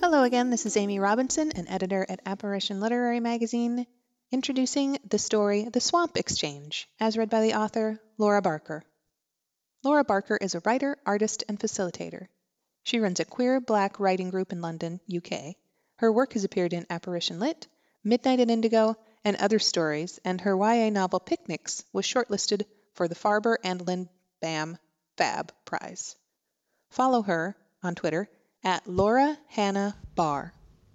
Hello again, this is Amy Robinson, an editor at Apparition Literary Magazine, introducing the story The Swamp Exchange, as read by the author Laura Barker. Laura Barker is a writer, artist, and facilitator. She runs a queer Black writing group in London, UK. Her work has appeared in Apparition Lit, Midnight at Indigo, and other stories, and her YA novel Picnics was shortlisted for the Farber and Lindbam Fab Prize. Follow her on Twitter at Laura Hannah Barr.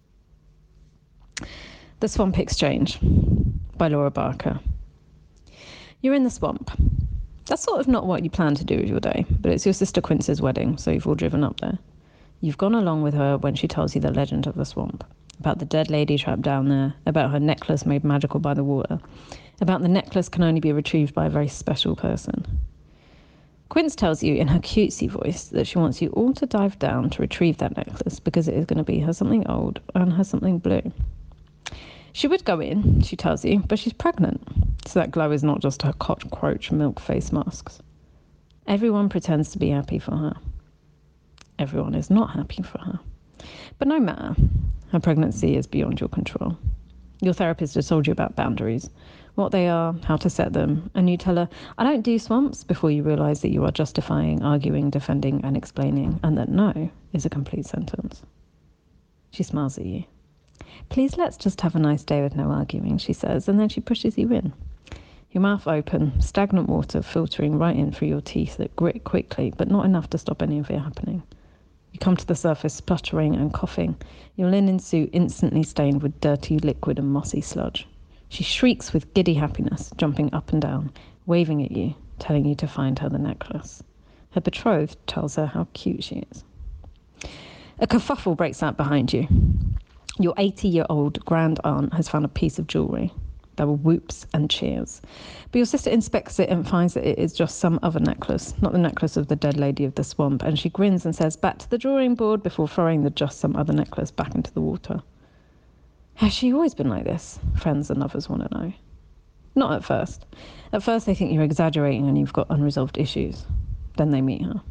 The Swamp Exchange by Laura Barker. You're in the swamp. That's sort of not what you plan to do with your day, but it's your sister Quince's wedding, so you've all driven up there. You've gone along with her when she tells you the legend of the swamp, about the dead lady trapped down there, about her necklace made magical by the water, about the necklace can only be retrieved by a very special person. Quince tells you in her cutesy voice that she wants you all to dive down to retrieve that necklace because it is going to be her something old and her something blue. She would go in, she tells you, but she's pregnant, so that glow is not just her cockroach milk face masks. Everyone pretends to be happy for her. Everyone is not happy for her. But no matter, her pregnancy is beyond your control. Your therapist has told you about boundaries, what they are, how to set them, and you tell her, I don't do swamps, before you realise that you are justifying, arguing, defending, and explaining, and that no is a complete sentence. She smiles at you. Please let's just have a nice day with no arguing, she says, and then she pushes you in. Your mouth open, stagnant water filtering right in through your teeth that grit quickly, but not enough to stop any of it happening. You come to the surface spluttering and coughing, your linen suit instantly stained with dirty liquid and mossy sludge. She shrieks with giddy happiness, jumping up and down, waving at you, telling you to find her the necklace. Her betrothed tells her how cute she is. A kerfuffle breaks out behind you. Your 80-year-old grand aunt has found a piece of jewellery. There were whoops and cheers. But your sister inspects it and finds that it is just some other necklace, not the necklace of the dead lady of the swamp, and she grins and says, back to the drawing board, before throwing the just some other necklace back into the water. Has she always been like this? Friends and lovers want to know. Not at first. At first they think you're exaggerating and you've got unresolved issues. Then they meet her.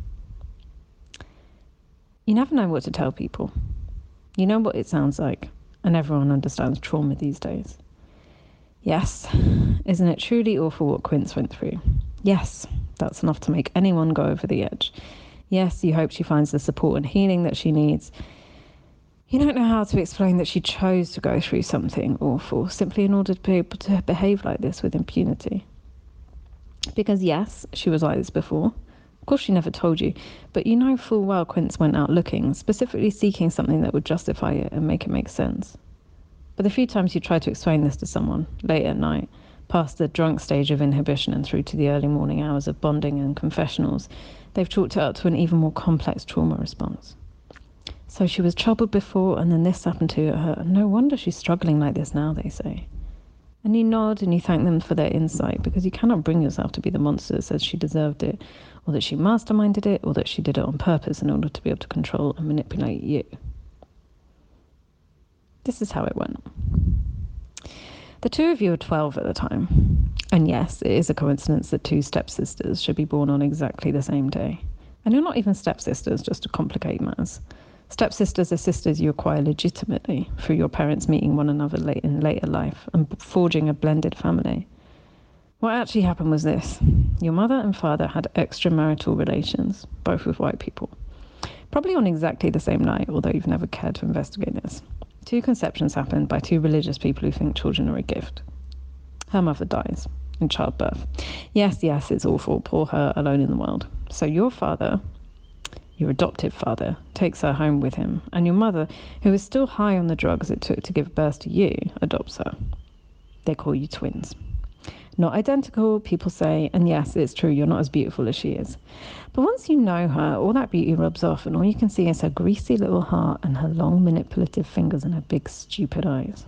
You never know what to tell people. You know what it sounds like, and everyone understands trauma these days. Yes, isn't it truly awful what Quince went through? Yes, that's enough to make anyone go over the edge. Yes, you hope she finds the support and healing that she needs. You don't know how to explain that she chose to go through something awful simply in order to be able to behave like this with impunity. Because yes, she was like this before. Of course she never told you, but you know full well Quince went out looking, specifically seeking something that would justify it and make it make sense. But the few times you try to explain this to someone, late at night, past the drunk stage of inhibition and through to the early morning hours of bonding and confessionals, they've chalked it up to an even more complex trauma response. So she was troubled before, and then this happened to her, and no wonder she's struggling like this now, they say. And you nod and you thank them for their insight, because you cannot bring yourself to be the monster that says she deserved it, or that she masterminded it, or that she did it on purpose in order to be able to control and manipulate you. This is how it went. The two of you are 12 at the time. And yes, it is a coincidence that two stepsisters should be born on exactly the same day. And you're not even stepsisters, just to complicate matters. Stepsisters are sisters you acquire legitimately through your parents meeting one another late in later life and forging a blended family. What actually happened was this. Your mother and father had extramarital relations, both with white people. Probably on exactly the same night, although you've never cared to investigate this. Two conceptions happened by two religious people who think children are a gift. Her mother dies in childbirth. Yes, it's awful. Poor her, alone in the world. So your father, your adoptive father, takes her home with him, and your mother, who is still high on the drugs it took to give birth to you, adopts her. They call you twins. Not identical, people say, and yes, it's true, you're not as beautiful as she is. But once you know her, all that beauty rubs off, and all you can see is her greasy little heart and her long manipulative fingers and her big stupid eyes.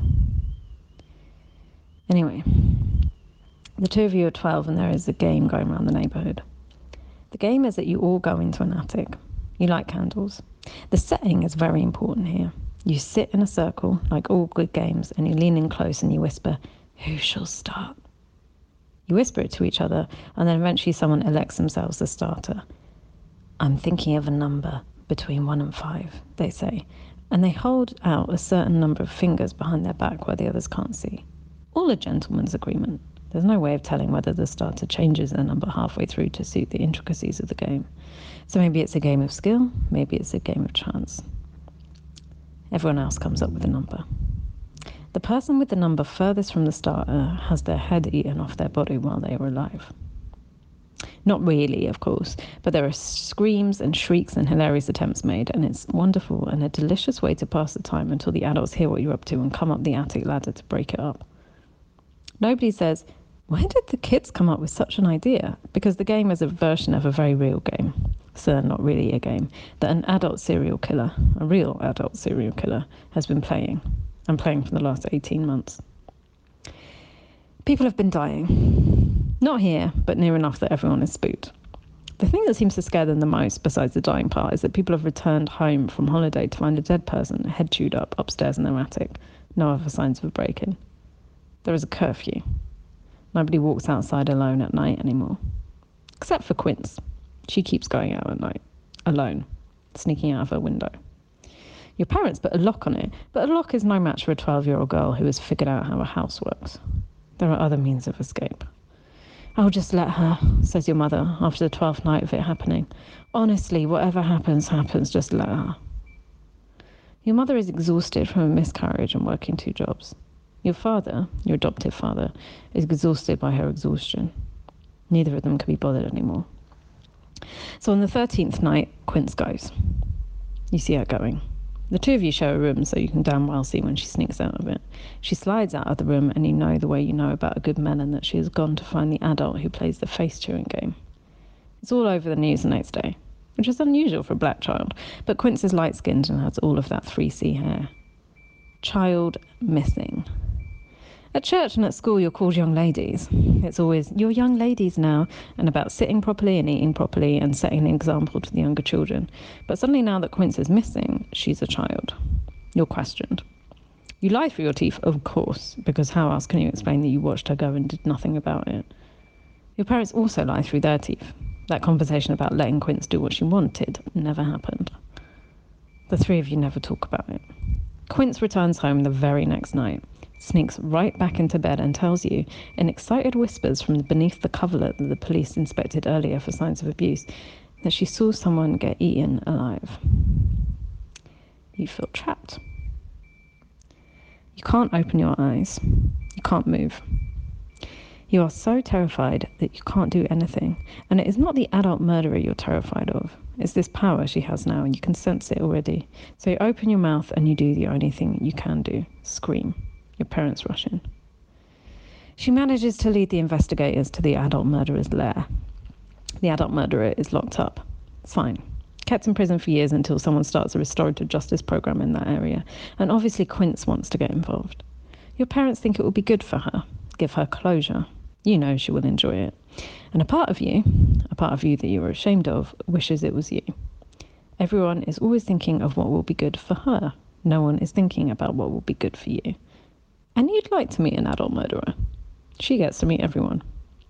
Anyway, the two of you are 12 and there is a game going around the neighbourhood. The game is that you all go into an attic. You light candles. The setting is very important here. You sit in a circle, like all good games, and you lean in close and you whisper, "Who shall start?" You whisper it to each other, and then eventually someone elects themselves the starter. "I'm thinking of a number between 1 and 5, they say, and they hold out a certain number of fingers behind their back where the others can't see. All a gentleman's agreement. There's no way of telling whether the starter changes their number halfway through to suit the intricacies of the game. So maybe it's a game of skill, maybe it's a game of chance. Everyone else comes up with a number. The person with the number furthest from the starter has their head eaten off their body while they are alive. Not really, of course, but there are screams and shrieks and hilarious attempts made, and it's wonderful and a delicious way to pass the time until the adults hear what you're up to and come up the attic ladder to break it up. Nobody says, "Where did the kids come up with such an idea?" Because the game is a version of a very real game, so not really a game, that an adult serial killer, a real adult serial killer, has been playing, and playing for the last 18 months. People have been dying. Not here, but near enough that everyone is spooked. The thing that seems to scare them the most, besides the dying part, is that people have returned home from holiday to find a dead person, head chewed up, upstairs in their attic. No other signs of a break-in. There is a curfew. Nobody walks outside alone at night anymore. Except for Quince. She keeps going out at night, alone, sneaking out of her window. Your parents put a lock on it, but a lock is no match for a 12-year-old girl who has figured out how a house works. There are other means of escape. "I'll just let her," says your mother after the 12th night of it happening. "Honestly, whatever happens, just let her." Your mother is exhausted from a miscarriage and working 2 jobs. Your father, your adoptive father, is exhausted by her exhaustion. Neither of them can be bothered anymore. So on the 13th night, Quince goes. You see her going. The 2 of you share a room, so you can damn well see when she sneaks out of it. She slides out of the room, and you know the way you know about a good melon that she has gone to find the adult who plays the face-chewing game. It's all over the news the next day, which is unusual for a black child, but Quince is light-skinned and has all of that 3C hair. Child missing. At church and at school, you're called young ladies. It's always, "You're young ladies now," and about sitting properly and eating properly and setting an example to the younger children. But suddenly now that Quince is missing, she's a child. You're questioned. You lie through your teeth, of course, because how else can you explain that you watched her go and did nothing about it? Your parents also lie through their teeth. That conversation about letting Quince do what she wanted never happened. The 3 of you never talk about it. Quince returns home the very next night, sneaks right back into bed and tells you, in excited whispers from beneath the coverlet that the police inspected earlier for signs of abuse, that she saw someone get eaten alive. You feel trapped. You can't open your eyes. You can't move. You are so terrified that you can't do anything. And it is not the adult murderer you're terrified of. It's this power she has now, and you can sense it already. So you open your mouth and you do the only thing you can do. Scream. Your parents rush in. She manages to lead the investigators to the adult murderer's lair. The adult murderer is locked up. It's fine. Kept in prison for years until someone starts a restorative justice program in that area. And obviously Quince wants to get involved. Your parents think it will be good for her. Give her closure. You know she will enjoy it. And a part of you that you are ashamed of, wishes it was you. Everyone is always thinking of what will be good for her. No one is thinking about what will be good for you. And you'd like to meet an adult murderer. She gets to meet everyone.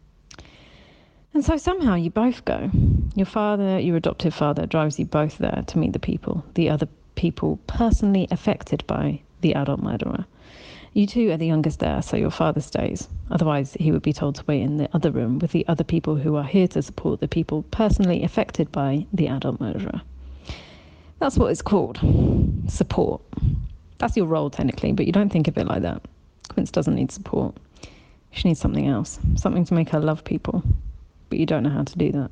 And so somehow you both go. Your father, your adoptive father, drives you both there to meet the other people personally affected by the adult murderer. You two are the youngest there, so your father stays. Otherwise, he would be told to wait in the other room with the other people who are here to support the people personally affected by the adult murderer. That's what it's called. Support. That's your role, technically, but you don't think of it like that. Quince doesn't need support. She needs something else. Something to make her love people. But you don't know how to do that.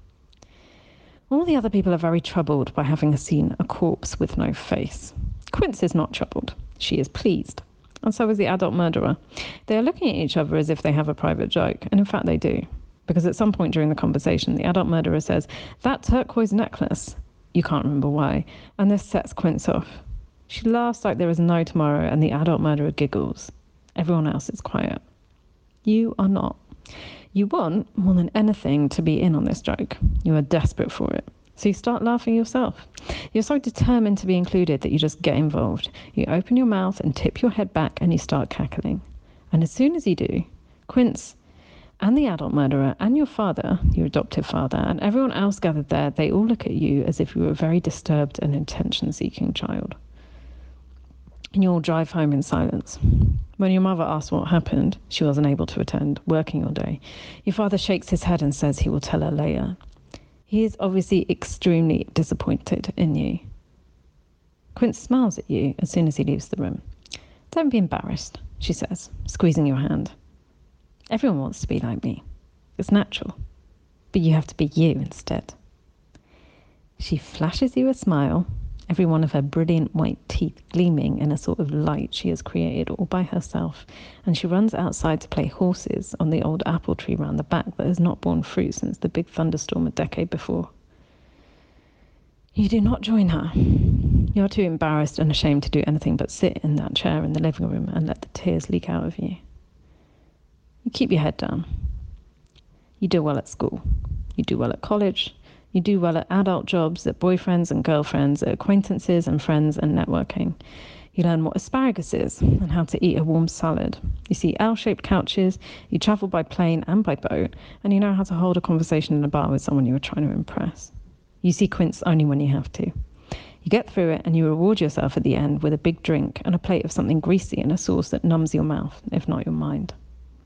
All the other people are very troubled by having seen a corpse with no face. Quince is not troubled. She is pleased. And so is the adult murderer. They are looking at each other as if they have a private joke. And in fact, they do. Because at some point during the conversation, the adult murderer says, "That turquoise necklace." You can't remember why. And this sets Quince off. She laughs like there is no tomorrow, and the adult murderer giggles. Everyone else is quiet. You are not. You want, more than anything, to be in on this joke. You are desperate for it. So you start laughing yourself. You're so determined to be included that you just get involved. You open your mouth and tip your head back and you start cackling. And as soon as you do, Quince and the adult murderer and your father, your adoptive father, and everyone else gathered there, they all look at you as if you were a very disturbed and attention-seeking child. and you all drive home in silence. When your mother asks what happened, she wasn't able to attend, working all day. Your father shakes his head and says he will tell her later. He is obviously extremely disappointed in you. Quince smiles at you as soon as he leaves the room. Don't be embarrassed, she says, squeezing your hand. Everyone wants to be like me. It's natural. But you have to be you instead. She flashes you a smile, every one of her brilliant white teeth gleaming in a sort of light she has created all by herself, and she runs outside to play horses on the old apple tree round the back that has not borne fruit since the big thunderstorm a decade before. You do not join her. You're too embarrassed and ashamed to do anything but sit in that chair in the living room and let the tears leak out of you. You keep your head down. You do well at school. You do well at college. You do well at adult jobs, at boyfriends and girlfriends, at acquaintances and friends and networking. You learn what asparagus is and how to eat a warm salad. You see L-shaped couches, you travel by plane and by boat, and you know how to hold a conversation in a bar with someone you are trying to impress. You see Quince only when you have to. You get through it and you reward yourself at the end with a big drink and a plate of something greasy and a sauce that numbs your mouth, if not your mind.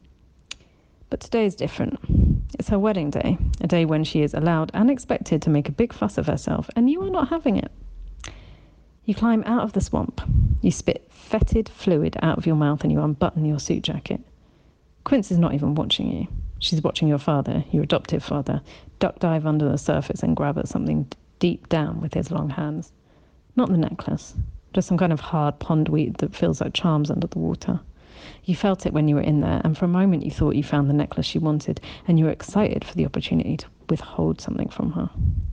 But today is different. It's her wedding day, a day when she is allowed and expected to make a big fuss of herself, and you are not having it. You climb out of the swamp. You spit fetid fluid out of your mouth and you unbutton your suit jacket. Quince is not even watching you. She's watching your father, your adoptive father, duck dive under the surface and grab at something deep down with his long hands. Not the necklace, just some kind of hard pond weed that feels like charms under the water. You felt it when you were in there, and for a moment you thought you found the necklace she wanted, and you were excited for the opportunity to withhold something from her.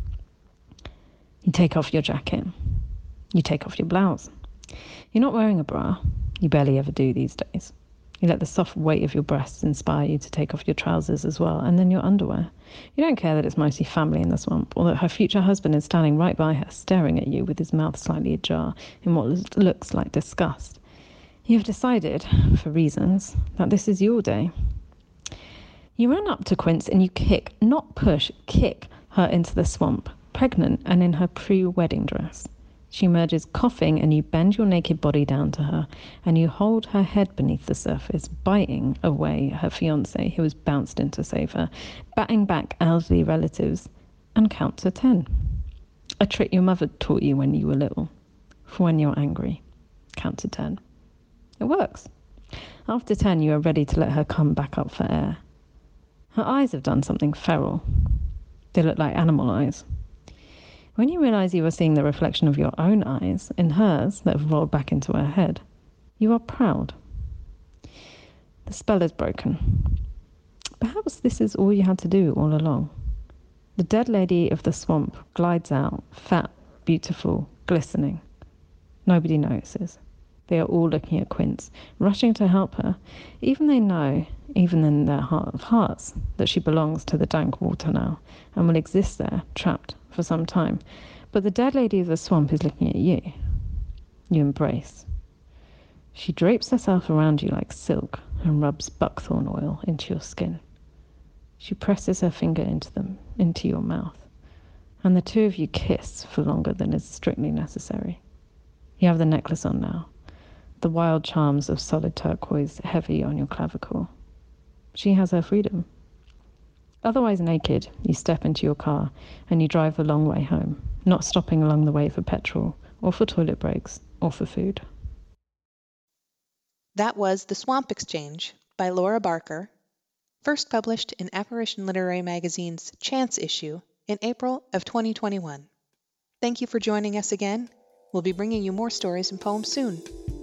You take off your jacket. You take off your blouse. You're not wearing a bra. You barely ever do these days. You let the soft weight of your breasts inspire you to take off your trousers as well, and then your underwear. You don't care that it's mostly family in the swamp, or that her future husband is standing right by her, staring at you with his mouth slightly ajar in what looks like disgust. You have decided, for reasons, that this is your day. You run up to Quince and you kick, not push, kick her into the swamp, pregnant and in her pre-wedding dress. She emerges coughing and you bend your naked body down to her and you hold her head beneath the surface, biting away her fiancé who has bounced in to save her, batting back elderly relatives, and count to 10. A trick your mother taught you when you were little. For when you're angry, count to 10. It works. After 10, you are ready to let her come back up for air. Her eyes have done something feral. They look like animal eyes. When you realize you are seeing the reflection of your own eyes in hers that have rolled back into her head, you are proud. The spell is broken. Perhaps this is all you had to do all along. The dead lady of the swamp glides out, fat, beautiful, glistening. Nobody notices. They are all looking at Quince, rushing to help her. Even they know, even in their heart of hearts, that she belongs to the dank water now, and will exist there, trapped, for some time. But the dead lady of the swamp is looking at you. You embrace. She drapes herself around you like silk and rubs buckthorn oil into your skin. She presses her finger into your mouth, and the two of you kiss for longer than is strictly necessary. You have the necklace on now. The wild charms of solid turquoise heavy on your clavicle. She has her freedom. Otherwise naked, you step into your car and you drive a long way home, not stopping along the way for petrol or for toilet breaks or for food. That was The Swamp Exchange by Laura Barker, first published in Apparition Literary Magazine's Chance issue in April of 2021. Thank you for joining us again. We'll be bringing you more stories and poems soon.